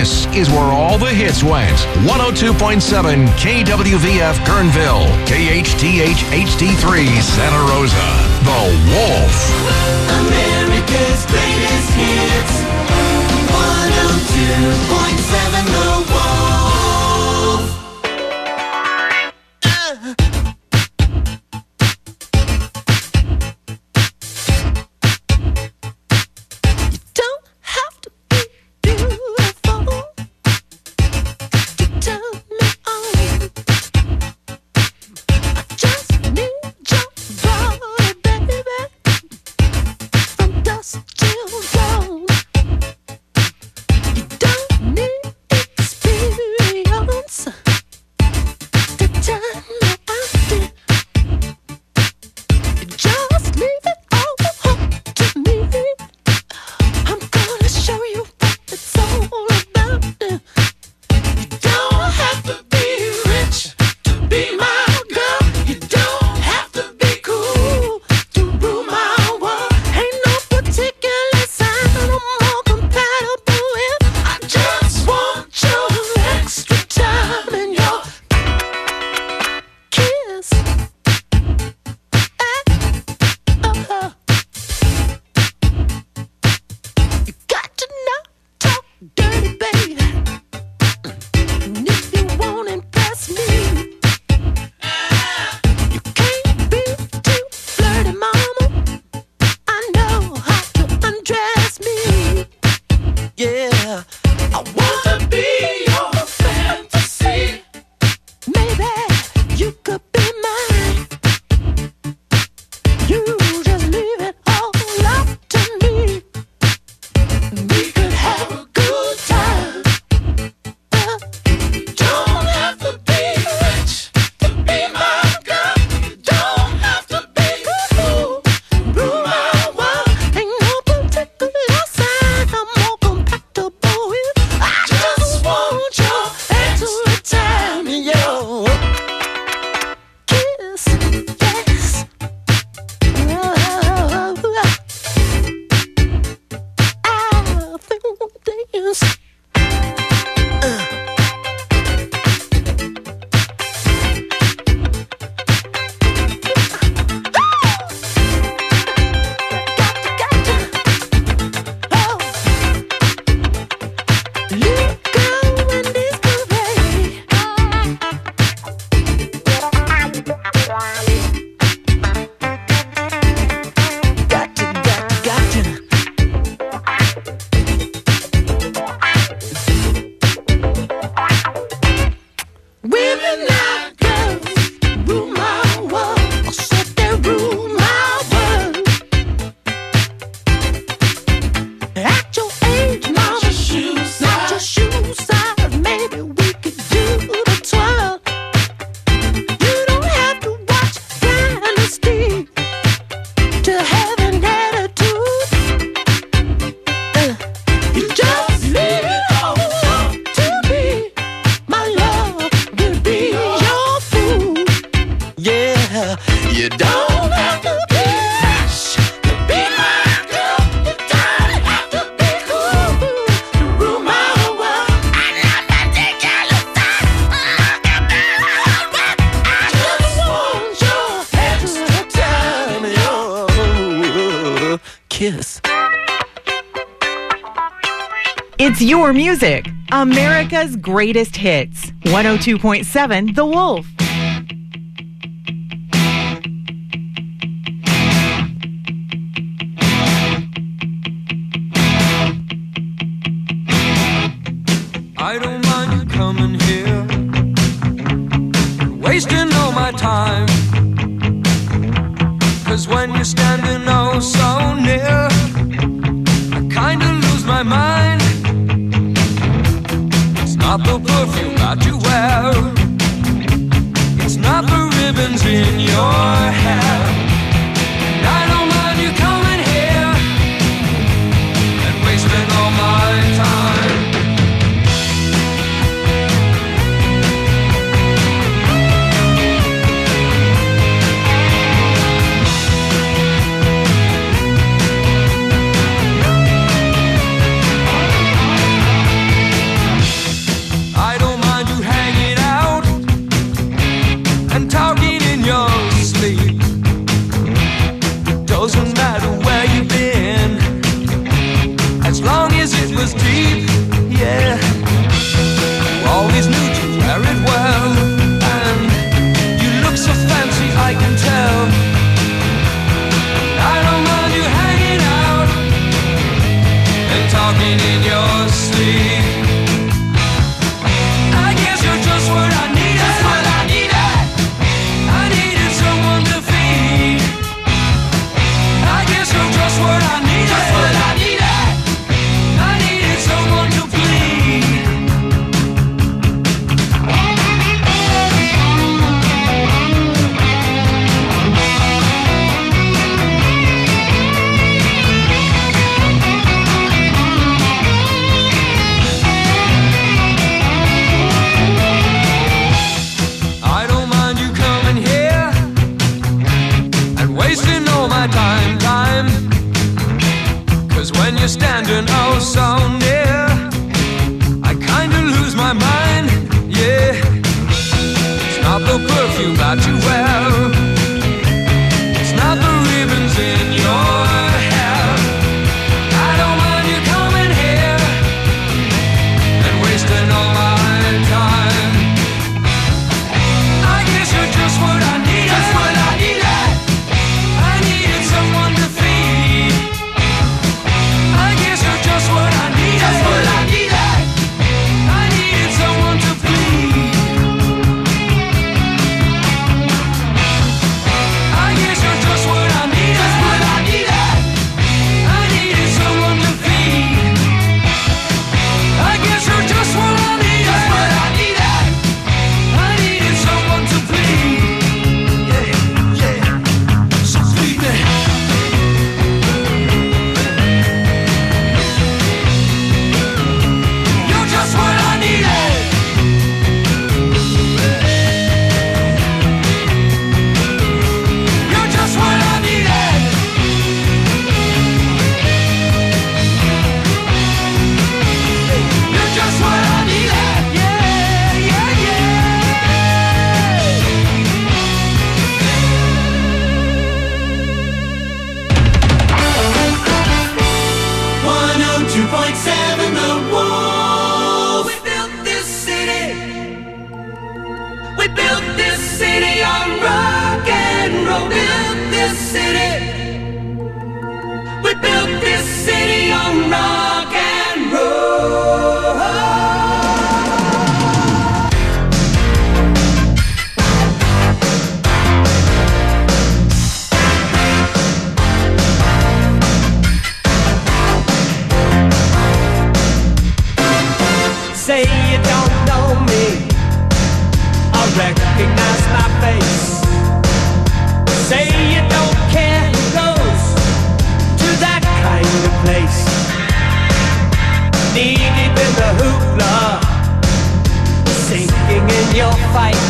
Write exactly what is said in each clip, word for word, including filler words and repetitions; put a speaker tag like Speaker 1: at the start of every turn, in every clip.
Speaker 1: This is where all the hits went. one oh two point seven K W V F Kernville, K H T H H D three Santa Rosa. The Wolf.
Speaker 2: America's greatest hits. one oh two point seven The Wolf. You don't have to be beautiful to turn me on. I just need your body, baby, from dusk till dawn. You don't need experience to turn me on. You just leave it all up to me. I'm gonna show you what it's all about. You don't have to be rich to be my girl. You don't have to be cool to rule my world. Ain't no particular sign I'm more compatible with. I just want your extra time and your kiss. Uh-huh. You got to not talk dirty, baby. And if you won't impress me, you can't be too flirty, mama. I know how to undress me. Yeah, I wanna be your fantasy. Maybe you could be mine. You just leave it all up to me. We could have a good time. Uh, you don't have to be rich to be my girl. You don't have to be cool to rule my world. Ain't no particular sign I'm more compatible with. I just want your extra time and your kiss. Yes. I feel dance. Women like girls rule my world. I said they rule my world. At your age, mama, not your shoe size. Maybe we could do the twirl. You don't have to watch Dynasty to have an attitude. Uh, you just leave it all up to me. My love will be your food. Yeah, you don't have to be rich to be my girl. You don't have to be cool to rule my world. I love that particular sign. I just want your extra time and your kiss.
Speaker 3: It's your music. America's greatest hits. one oh two point seven The Wolf.
Speaker 4: I don't mind you coming here, wasting all my time. Cause when you're standing oh so near, I kinda lose my mind. It's not the perfume that you wear, it's not the ribbons in your hair. And I don't mind you coming here and wasting all my time. perfume that you wear. It's not the ribbons in your hair. I don't mind you coming here and wasting all my time. I guess you're just what I needed. Just what I needed. I needed someone to feed. I guess you're just what I needed. Just what I needed. I needed someone to please. I guess you're just what I needed. Just what I needed. I needed someone to feed. I guess you're just what I needed. Just what I needed. I needed someone to please. Yeah, yeah. So please me. You're just what I needed. You're just what I needed. You're just what I needed. Yeah, yeah, yeah.
Speaker 2: one oh two point seven The Wolf. We built this city. We built this city on rock and roll. Built this city. We built this city on rock and roll.
Speaker 5: Say you don't know me, I recognize my face. Say you don't care who goes to that kind of place. Knee deep in the hoopla, sinking in your fight.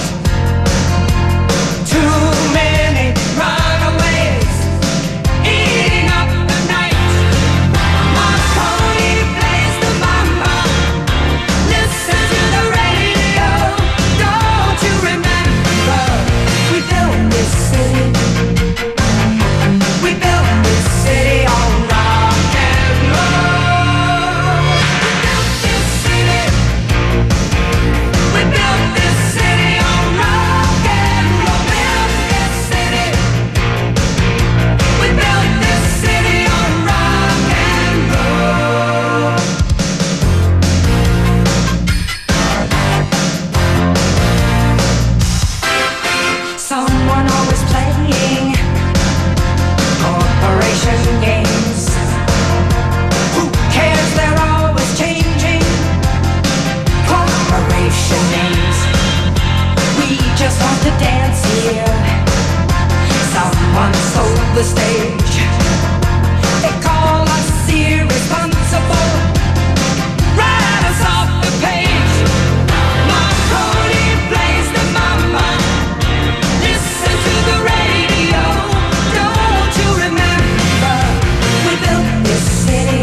Speaker 5: Too many runaways eating up the night. Marconi plays the mama. Listen to the radio. Don't you remember? We built this city. We built this city on rock and roll. We built this city. We built this city on rock and roll. Built this city. We built this city on rock and roll. Someone always playing corporation games. Who cares? They're always changing corporation names. We just want to dance here. Someone sold the stage. They call us irresponsible. Write us off the page. Marconi plays the mama. Listen to the radio. Don't you remember? We built this city.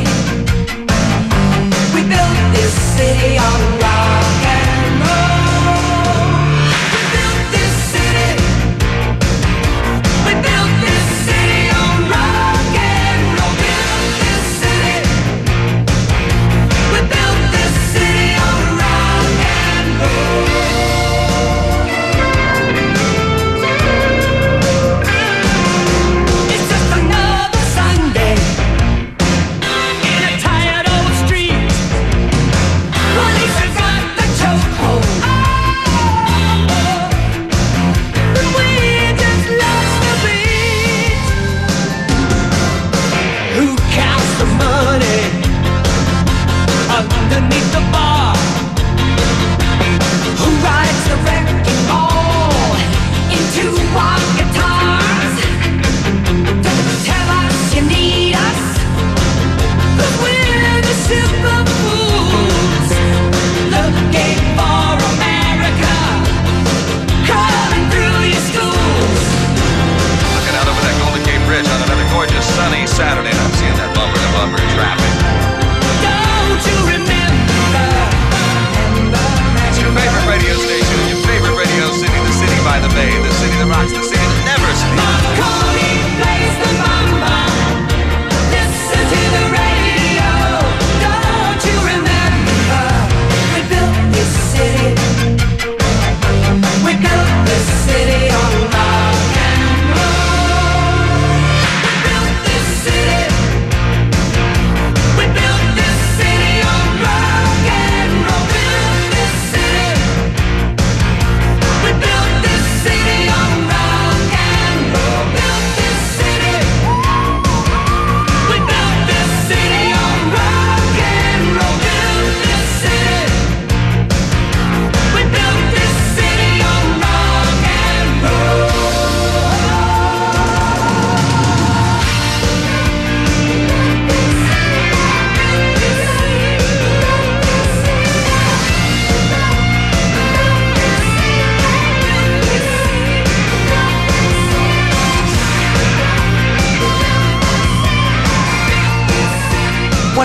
Speaker 5: We built this city on rock and roll. We built this city. We built this city on rock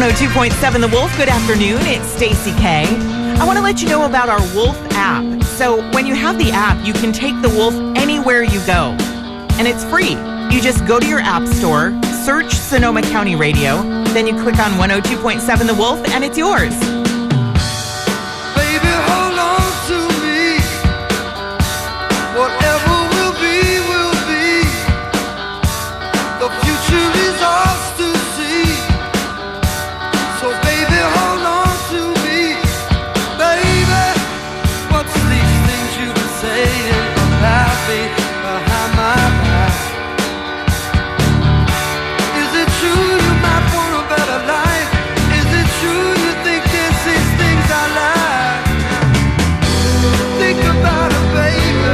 Speaker 3: oh two point seven The Wolf. Good afternoon. It's Stacey K. I want to let you know about our Wolf app. So when you have the app, you can take the Wolf anywhere you go. And it's free. You just go to your app store, search Sonoma County Radio, then you click on one oh two point seven The Wolf, and it's yours.
Speaker 5: Baby, hold on to me. Whatever will be, will be. The future is ours to see. So baby, hold on to me. Baby, what's these things you've been saying about me behind my back? Is it true you might want a better life? Is it true you think this is things I like? Think about it, baby.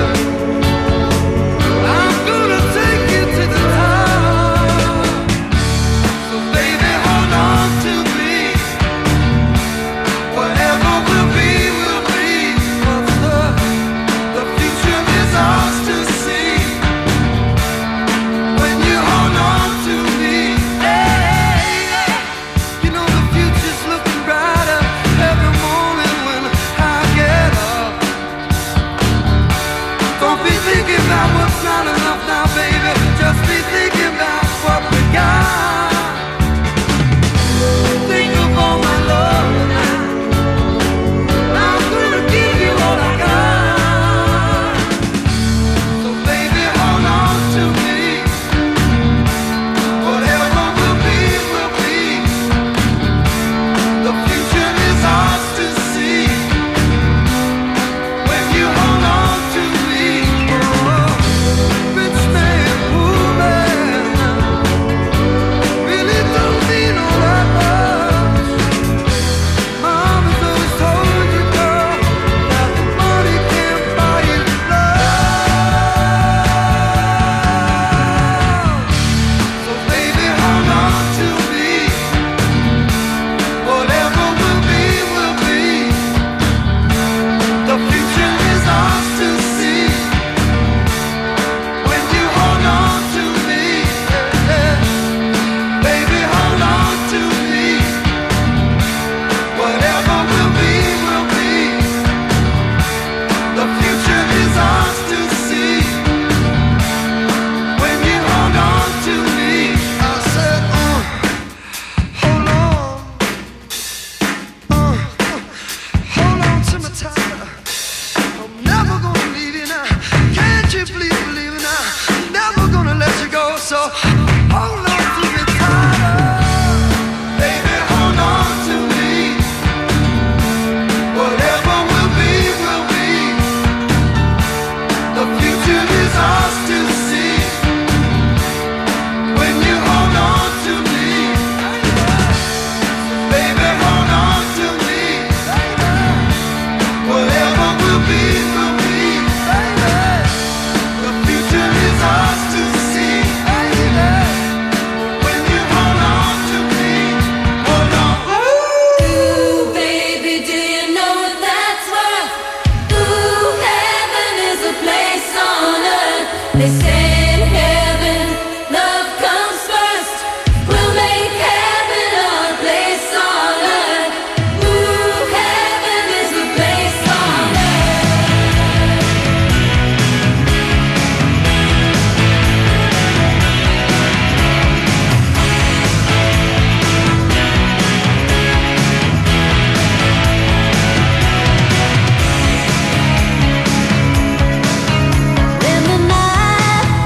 Speaker 5: I'm gonna take you to the top. So baby, hold on to me. Whatever will be, will be. 'Cause the, the future is ours to see. When you hold on to me, hey, you know the future's looking brighter every morning when I get up. Don't be thinking about what's not enough now, baby. Just be thinking about what we got. Think of all my love now. I'm gonna give you all I got. So baby, hold on to me. Whatever will be, will be. The future is ours to see. When you hold on to me, oh, rich man, poor man, really don't mean all that much. Mama's always told you, girl, that money can't buy you love. So baby, hold on to me. Whatever will be, will be. The future is ours to see. When you hold on to me, yeah. Baby, hold on to me. Whatever will be, will be. The future is ours to see. When you hold on to me, I said, uh, hold on, uh, hold on to me tighter. I'm never gonna leave you now. Can't you please believe it now? Never gonna let you go. So hold on to me tighter. Baby, hold on to me. Whatever will be, will be. The future is ours to see. When you hold on to me, baby, hold on to me. Whatever will be, will be. The future is ours to see. When you hold on to me, hold on.
Speaker 6: Ooh, baby, do you know what that's worth? Ooh, heaven is a place on earth. They say in heaven, love comes first. We'll make heaven our place on earth. Ooh, heaven is a place on earth. In the night,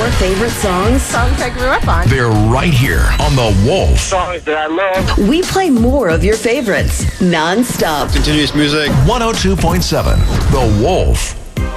Speaker 7: your favorite songs?
Speaker 8: Songs I grew up on.
Speaker 1: They're right here on The Wolf.
Speaker 9: Songs that I love.
Speaker 7: We play more of your favorites, non-stop.
Speaker 10: Continuous music.
Speaker 1: one oh two point seven The Wolf.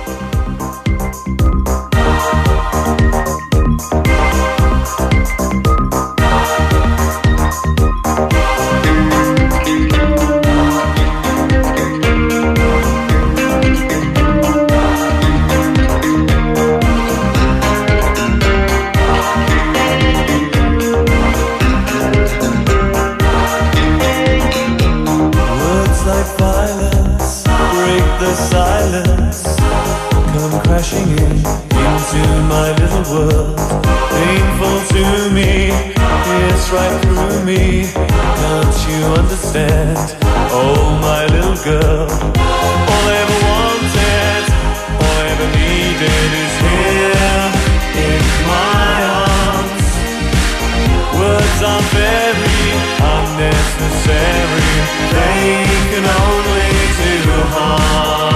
Speaker 11: Crashing in into my little world, painful to me, it's right through me. Can't you understand? Oh, my little girl. All I ever wanted, all I ever needed is here in my arms. Words are very unnecessary, they can only do harm.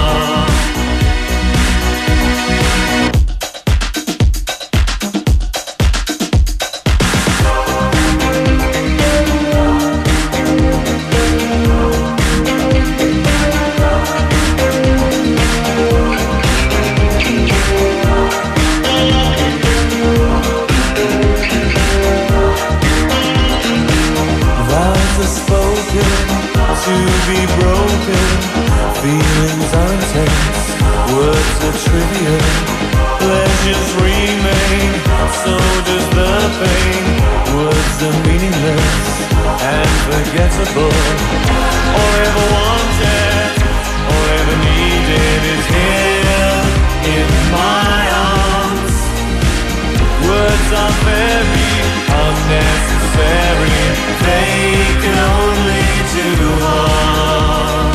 Speaker 11: To be broken, feelings are intense, words are trivial, pleasures remain, so does the pain. Words are meaningless and forgettable. All I ever wanted, all I ever needed is here in my arms. Words are very unnecessary, they can only do harm.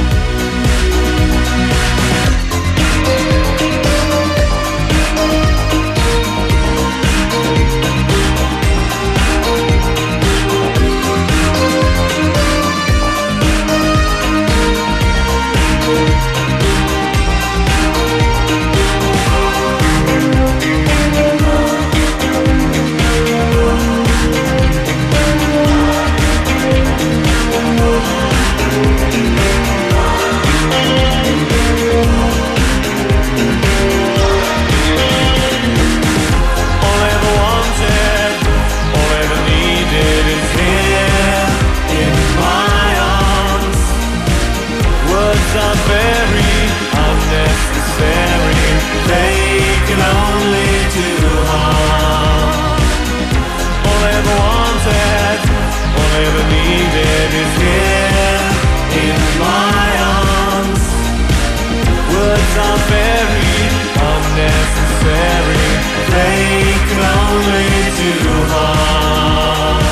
Speaker 11: Are very unnecessary, they can only do harm. All I ever wanted, all I ever needed is here in my arms. Words are very unnecessary, they can only do harm.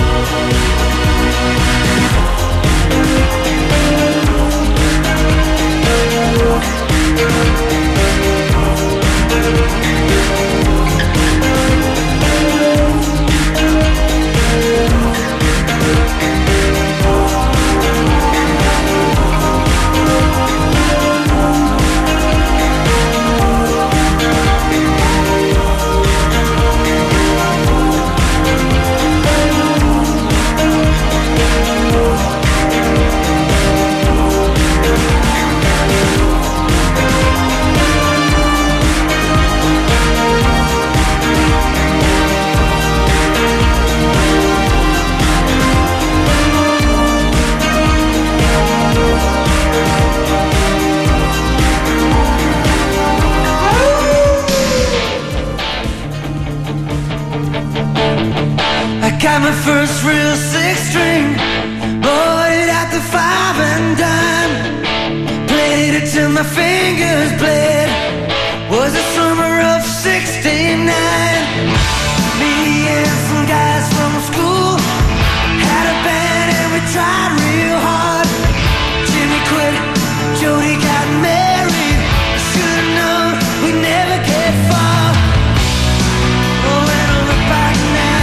Speaker 11: Got my first real six string, bought it at the five and dime, played it till my fingers bled. Was the summer of sixty-nine. Me and some guys from school had a band and we tried real hard. Jimmy quit, Jody got married. Should've known we'd never get far. Oh, when I look back now,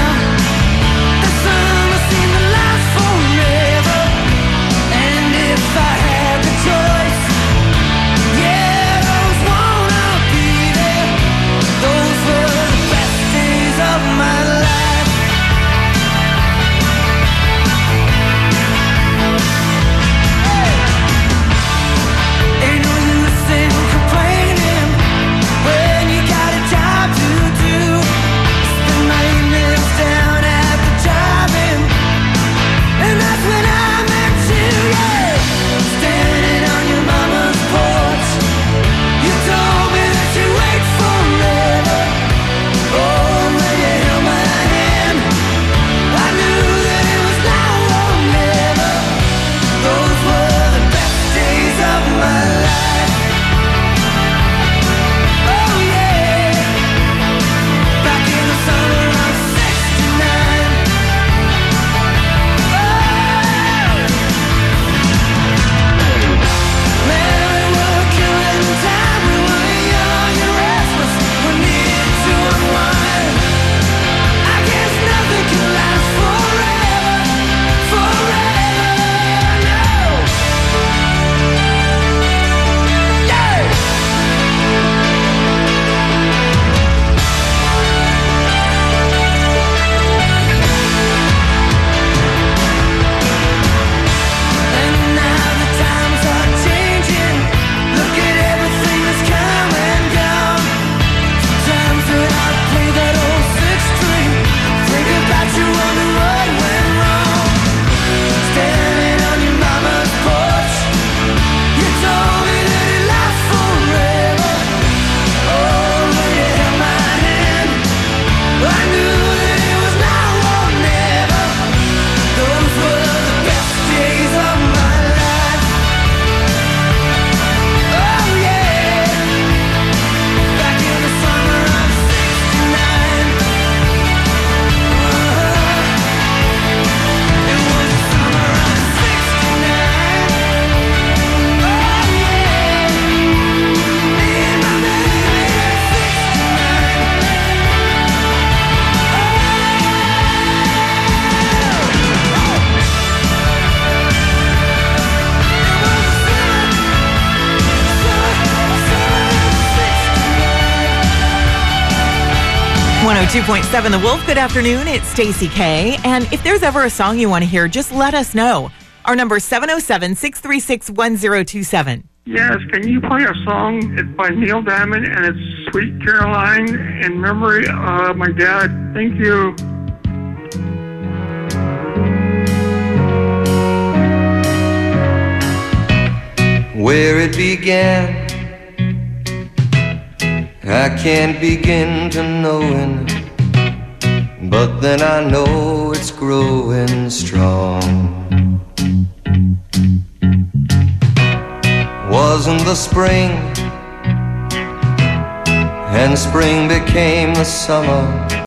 Speaker 11: choice. Yeah, those wanna be there, those were the
Speaker 3: one oh two point seven The Wolf. Good afternoon. It's Stacey K. And if there's ever a song you want to hear, just let us know. Our number is seven oh seven, six three six, one oh two seven.
Speaker 8: Yes, can you play a song? It's by Neil Diamond, and it's Sweet Caroline in memory of my dad. Thank you.
Speaker 11: Where it began, I can't begin to knowing, but then I know it's growing strong. Wasn't the spring, and spring became the summer.